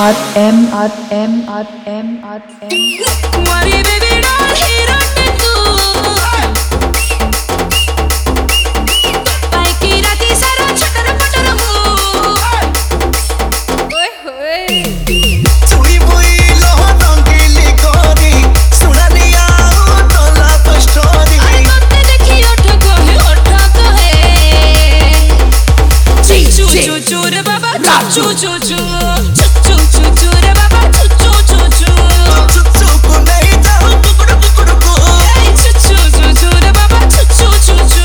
Worry baby doll hero tu pai ki rati sara chatar patar ho oy hoy चुई बुई लोह रंगीली कोरी सुननिया टोला तो story मत देखी ओठ को है चू चू चू रे बाबा चू चू चू चू चू चू रे बाबा चू चू चू चू चुच्चू को नहीं जाओ कुकुड़ कुकुड़ को चू चू चू चू रे बाबा चू चू चू चू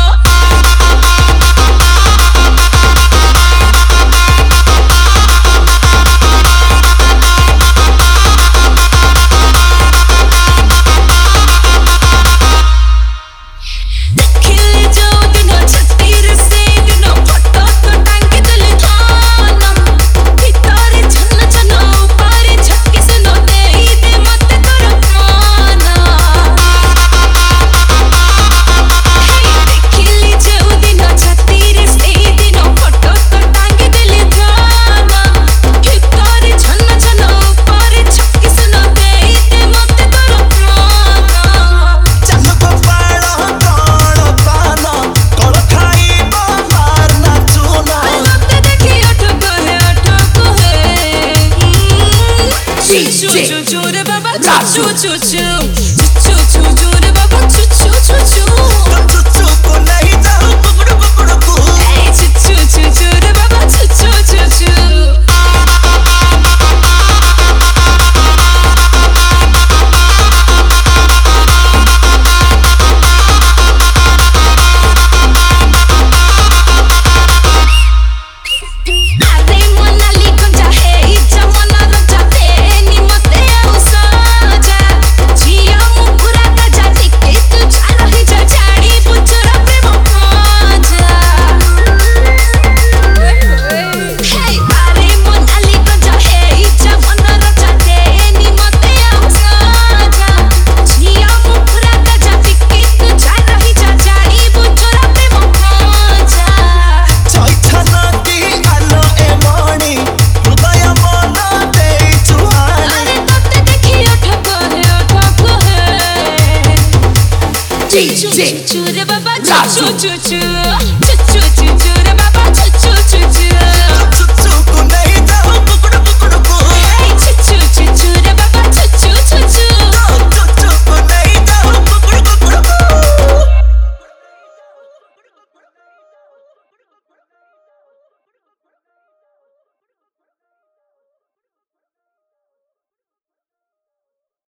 Choo choo choo choo choo choo re baba choo choo choo choo चुच्चू को नहीं जाओ कुकुड़ कुकुड़ को choo choo choo choo re baba choo choo choo choo choo choo re baba choo choo choo choo choo choo choo re baba choo choo choo choo